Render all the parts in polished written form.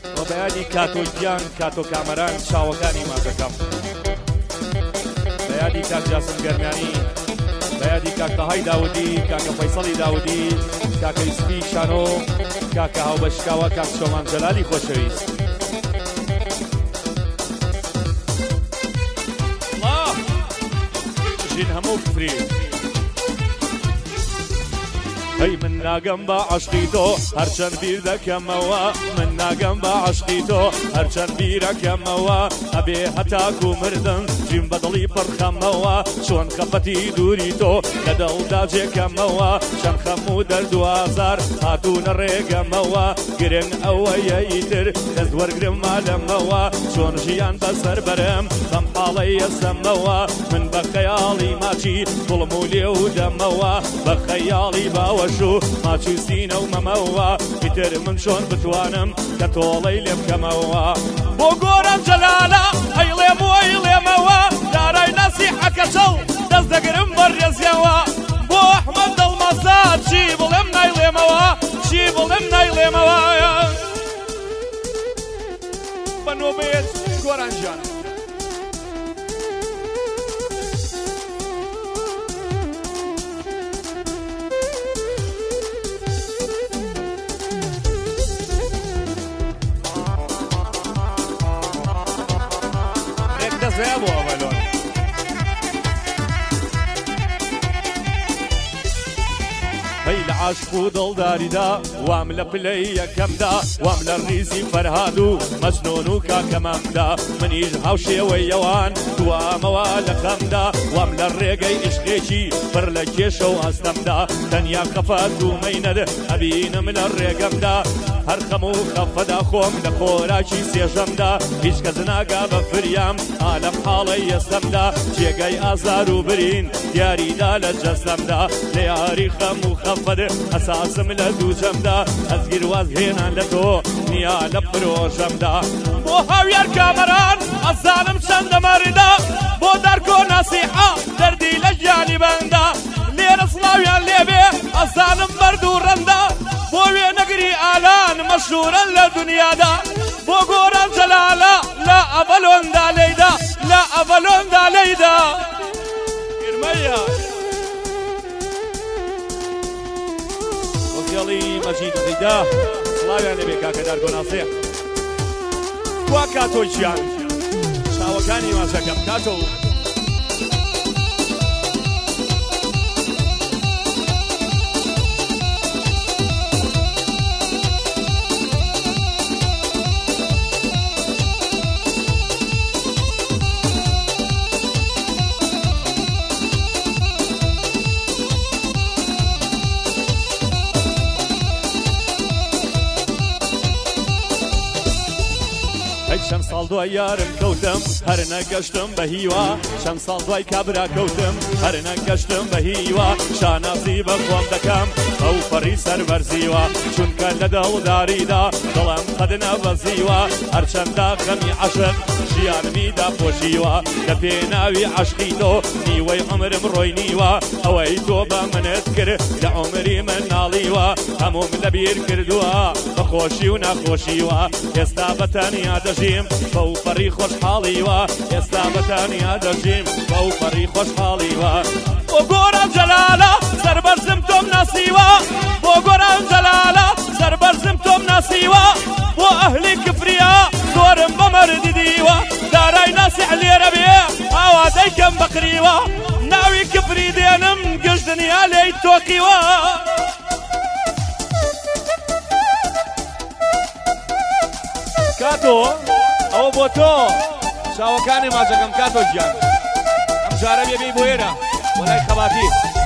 بەیانی کاتۆگیان کاتۆ کامەران چاوەکانی ماکەکەم بەیادی کاک جاسم گەرمیانی بەیادی کاک تەهای داودی کاکە فەیسەڵی داودی کاکە ئیسپی شانۆ کاکە هاوبەشکاوە کاک شۆمان جەلالی خۆشەویست ژین هەموو فری هەی من ناگەم بە عەشقی تۆ هەرچەند بیر دەکەمەوە من ناگەم بە عەشقی تۆ هەرچەند بیرەکەمەوە ئەبێ هەتاکو مردم ژین بەدڵی پڕخەمەوە چۆن خەفەتی دووری تۆ لە دڵدا جێکەمەوە چەند خەم و دەرد و ئازار هاتوونە ڕێگەمەوە گرنگ ئەوەیە ئیتر دەست وەرگرم مالەمەوە چۆن ژیان بەسەر بەرم بەم حاڵەی ئەسەمەوە من بە خەیاڵی ماچی دڵم و لێ و دەمەوە بە خەیاڵی باوە ماچی سینە و مەمەوە ئیتر من چۆن بتوانم کە تۆڵەی لێ بکەمەوە بۆ گۆران جەلالە ئەیڵێم و ئەیڵێمەوە دارای نەسیحەکە چەڵ دەست دەگرم بەڕێزیەوە بۆ ئەحمەد دڵمەسا چی بڵێم نایڵێمەوە چی بڵێم نایڵێمەوە بە نۆبێت گۆران گیان زێ بۆ ئەڤەلۆن هەی لە عاشق و دڵداریدا وام لە پلەی یەکەمدا وام لە ڕیزی فەرهاد و مەجنۆن و کاکەمامدا منیش هاوشێوەی ئەوان دوامەوە لە خەمدا وام لە ڕێگەی عشقێکی پڕ لە کێشە و ئەستەمدا تەنیا خەفەت و مەینەد ئەبینم لە ڕێگەمدا هەر خەم و خەفەدا خۆم لە خۆراکی سێژەمدا هیچ کەس ناگا بە فریام ئالەم حاڵەی ئێستەمدا جێگەی ئازار و برین دیاریدا لە جەستەمدا لە یاری خەم و خەفەت ئەساسم لە دووجەمدا ئەزگیر واز هێنان لە تۆ نیا لە پرۆژەمدا بۆ هاویار کامەران ئەزانم چەندە مەردا بۆ دەرکۆ نەسیحە دەردی لە گیانی بەندا لێرە سڵاویان لێبێ ئەزانم بەرد و ڕەندا بۆ وێنەگری ئالان مەشهورە لە دنیادا بۆ گۆران جەلالە لە ئەڤەلۆندا لەیدا لە ئەڤەلۆندا لەیدا گرمەیە وەکێڵی مەجید زەیدا سڵاویان لێبێ کاکە دارگۆناسێ کوا کاتۆکیان چاوەکانی ماچەکەم کاتۆ چەند ساڵ دوای یارم کەوتم هەر نەگەشتم بە هیوا چەند ساڵ دوای کابرا کەوتم هەر نەگەشتم بە هیوا شانازی بە خۆم دەکەم ئەو فەڕی سەربەرزیوە چونکە لە دڵداریدا دڵم قەد نەبەزیوە هەرچەندە خەمی عەشق ژیانمی داپۆشیوە لە پێناوی عەشقی تۆ نیوەی عومرم ڕۆی نیوە ئەوەی تۆ بە منت کرد لە عومری من ناڵیوە هەمووم لەبیر کردووە بەخۆشی و نەخۆشیوە ئێستا بەتەنیا دەژیم بەو فەڕی خۆشحاڵیوە ئێستا بەتەنیا دەژیم بەو فەڕی خۆشحاڵیوە بۆ گۆران جەلالە سەربەرزم تۆم ناسیوە بۆ گۆران جەلالە سەربەرزم تۆم ناسیوە بۆ ئەهلی کفریا زۆرم بە مەردی دیوە دارای ناسیح لێرە بێ ئاوازەی کەم بەقریوە ناوی کفری دێنم گشت دنیا لێی تۆقیوە کاتۆ ئەوە بۆ تۆ چاوەکانی ماچەکەم کاتۆ گیان ئەم جارە بێبێی بۆ ئێرە بۆ لای خەباتی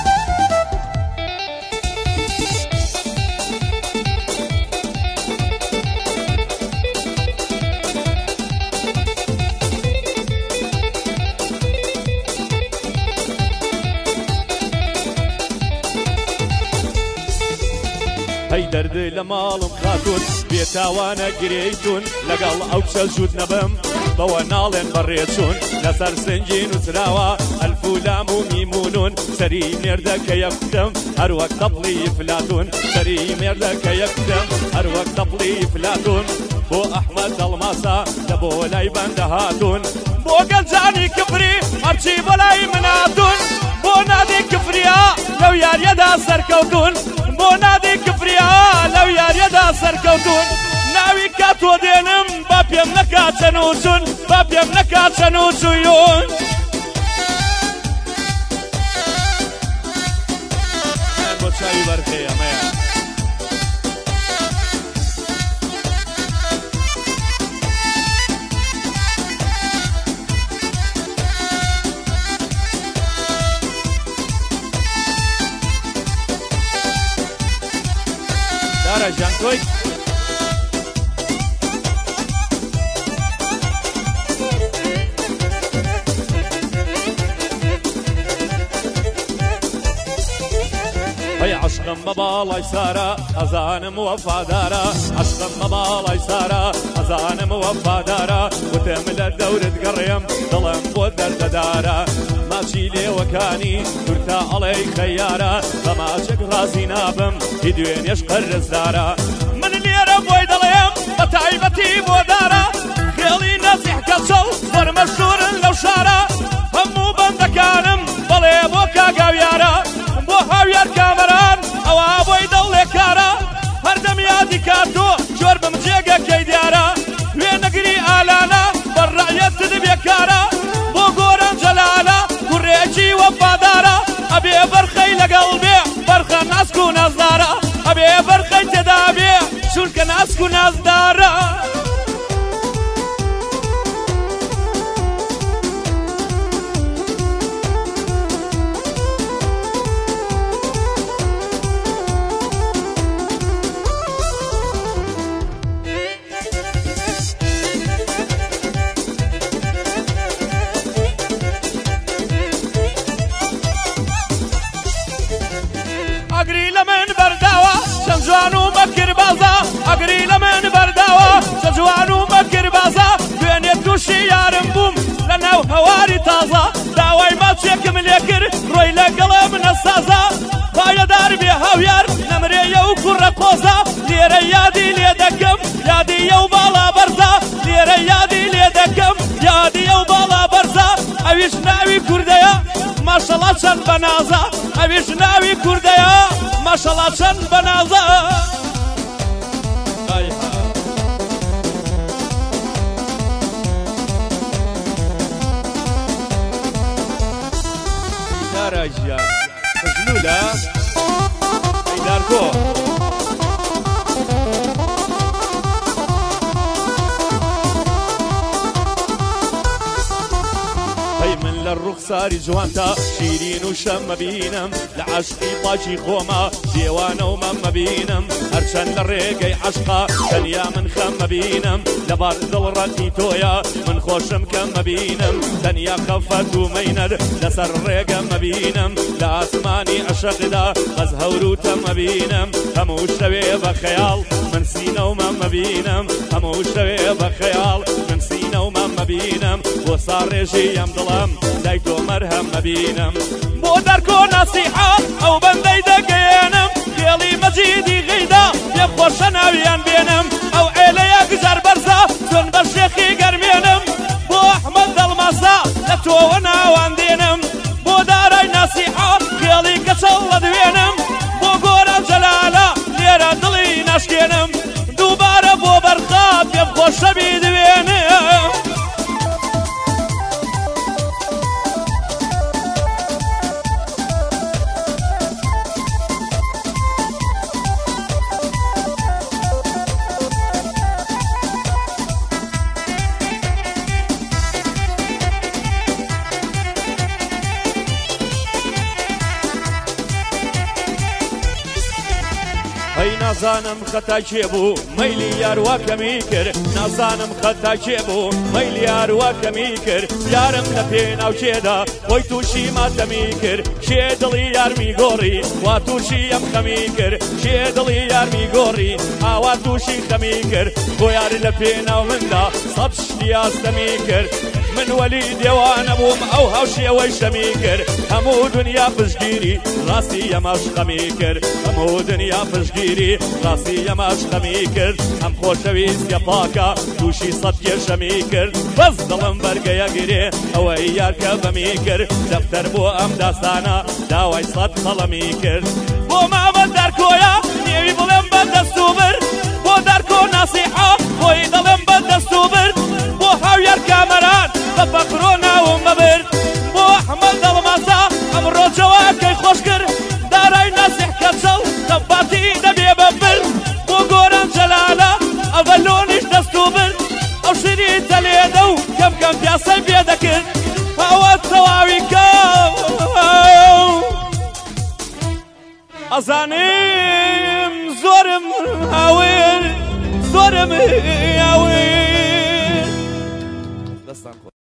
هەی دەردە لە ماڵم خاتون بێتاوانە گرێیتون لەگەڵ ئەو چەژوت نەبم بەوە ناڵێن بەڕێچوون لەسەر سنگی نووسراوە ئەلفولام و میمونون سەری مێردەکە یەکتم هەروەک تەپڵی فلاتون سەری مێردەکە یەکتم هەروەک تەپڵی فلاتون بۆ ئەحمەد دڵماسا لە بۆ لای بەندە هاتوون بۆ گەنجانی کفری هەرچی بۆ لای من هاتوون بۆ نادی کفریا لەو یاریەدا سەرکەوتون بۆ نادی کفریا لەو یاریەدا سەرکەوتون ناوی کاتۆ دێنم با پێم نەکات چەنوچون با پێم نەکات چەنوچویون بۆ چاوی بەرخێ ئەمەیە دارە ژیان تۆی هەی عشقم بە باڵای سارە ئەزانم وەفادارە عشقم بە باڵای سارە ئەزانم وەفادارە وتم لە دەورت گەڕێم دڵم بۆ دەردەدارە ماچی لێوەکانی تورتا ئەڵێی خەیارە بە ماچێک ڕازی نابم هی دوێنێش قەرزدارە من لێرە بۆی دەڵێم بە تایبەتی بۆ دارە خێڵی نەزیح کەچەڵ زۆر مەشهورن لەو شارە هەموو بەندەکانم بەڵێ بۆ کاگاویارە بۆ هاویار کامەران ئەوە بۆی دڵێ کارە هەردەم یادی کاتۆ جۆر بم جێگەکەی دیارە وێنەگری ئالانە بەڕایەتت بێکارە بۆ گۆران جەلالە کوڕێکی وەفادارە ئەبێ بەرخەی لەگەڵ بێ بەرخە ناسک و نازدارە ئەبێ بەرخەی تێدا بێ چونکە ناسک و نازدارە ئەگری لە من بەرداوە چەند جوان و مەکر بازە ئەگری لە من بەرداوە چەند جوان و مەکر بازە دوێنێ تووشی یارم بووم لە ناو هەواری تازە داوای ماچێکم لێ کرد ڕۆی لەگەڵە منە سازە پایەدار بێ هاویار نەمرێیە و کوڕە قۆزە لێرە یادی لێ دەکەم یادیە و باڵا بەرزە لێرە یادی لێ دەکەم یادیە و باڵا بەرزە ئەویش ناوی کوردەیە ماشەڵا چەند بەنازە ئەویش ناوی کوردەیە ماشەڵا چەند بەنازە دارە ژیان خزلولە ئەیدارگۆ لە ڕوخساری جوانتە شیرین و شەممە بینم لە عەشقی پاچی خۆمە دێوانە و مەممە بینم هەرچەند لە ڕێگەی عەشقا تەنیا من خەممە بینم لەبار دڵڕەتی تۆیە من خۆشم کەممە بینم تەنیا خەفەت و مەینەر لەسەر ڕێگەممە بینم لە ئاسمانی عەشقدا بەس هەور و تەممە بینم هەموو شەوێ بە خەیاڵ من سینە و مەممە بینم هەموو شەوێ بە خەیاڵ من سینە و مەممە بینم بۆ ساڕێژی ئەم دڵم لای تۆ مەرهەم مەبینم بۆ دەرکۆ نەسیحە ئەو بەندەی دەگەێنم خێڵی مەجیدی غەیدا پێ خۆشە ناویان بێنم ئەو عێلەیە گزار بەرزە چۆن بە شێخی گەرمێنم بۆ ئەحمەد دڵماسا لە تۆوە ناوان دێنم بۆ دارای نەسیحە خێڵی کەچەڵ لە دوێنم بۆ گۆران جەلالە لێرە دڵی ناشکێنم دووبارە بۆ بەرخا پێم خۆشە بیدوێنم هەی نازانم خەتای کێ بوو مەیلی یاروە کەمی کرد نازانم خەتای کێ بوو مەیلی یاروە کەمی کرد یارم لە پێناو کێدا خۆی تووشی ماتەمی کرد کێ دڵی یارمی گۆڕی وا تووشی ئەم خەمی کرد کێ دڵی یارمی گۆڕی ئاوا تووشی خەمی کرد بۆ یار لە پێناو مندا سەد شتی ئاستەمی کرد من وەلی دێوانە بووم ئەو هاوشێوەی شەمی کرد هەموو دنیا پشتگیری ڕاستی ئەمەش خەمی کرد هەموو دنیا پشتگیری ڕاستی ئەمەش خەمی کرد ئەم خۆشەویستیە پاکە تووشی سەد کێشەمی کرد بەس دڵم بەرگەیە گرێ ئەوەی یارکە بەمی کرد دەفتەر بۆ ئەم داستانە داوای سەد خەڵەمی کرد بۆ مامە دەرکۆیە نێوی بڵێم بە دەست و برد بۆ دەرکۆ ناسیحە بۆی دڵم بە دەست و برد بۆ هاویار کامەران بە فەقرۆ ناوم بەبرد بۆ ئەحمەد دڵمەسا ئەمڕۆ جەواکەی خۆش کرد دارای ناسیح کەچەڵ دەباتی دەبێ بەبرد بۆ گۆران جەلالە ئەڤەلۆنیش دەست و برد ئەو شری تەلێدە و کەم کەم پیاسەی پێ دەکرد ئەوە تەواوی کەم ئەزانم زۆرم هاوێر زۆرم هاوێر دەستان